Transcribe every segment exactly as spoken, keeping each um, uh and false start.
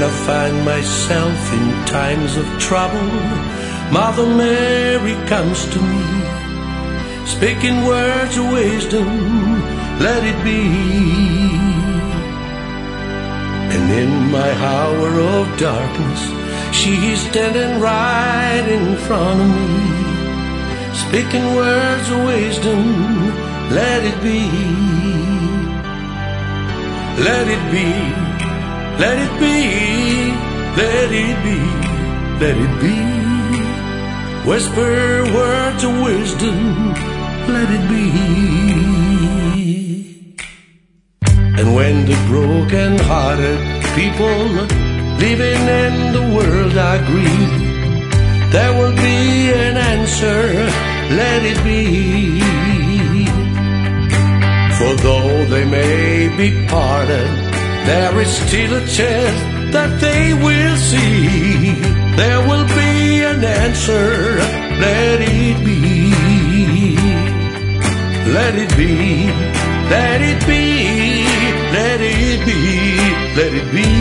find myself in times of trouble, Mother Mary comes to me, speaking words of wisdom, let it be. And in my hour of darkness, she's standing right in front of me, speaking words of wisdom, let it be. Let it be, let it be, let it be, let it be. Whisper words of wisdom, let it be. And when the broken-hearted people living in the world agree, there will be an answer, let it be. For though they may be parted, there is still a chance that they will see. There will be an answer, let it be. Let it be, let it be, let it be, let it be.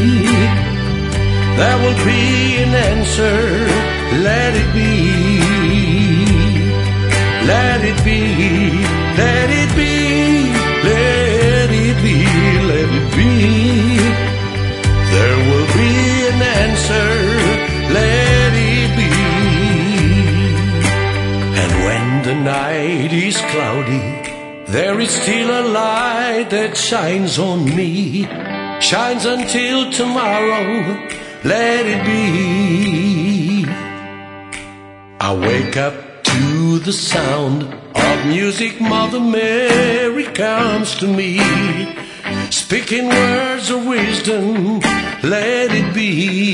There will be an answer, let it be. Let it be, let it be, let it be, let it be. There will be an answer, let it be. And when the night is cloudy, there is still a light that shines on me, shines until tomorrow, let it be. I wake up to the sound of music, Mother Mary comes to me, speaking words of wisdom, let it be.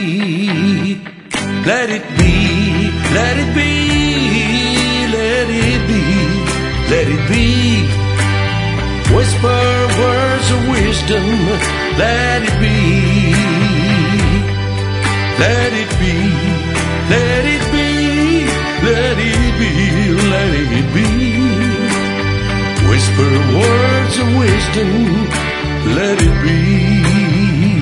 Let it be, let it be, let it be, let it be. Whisper words of wisdom, let it be. Let it be, let it be, let it be, let it be. Whisper words of wisdom, let it be.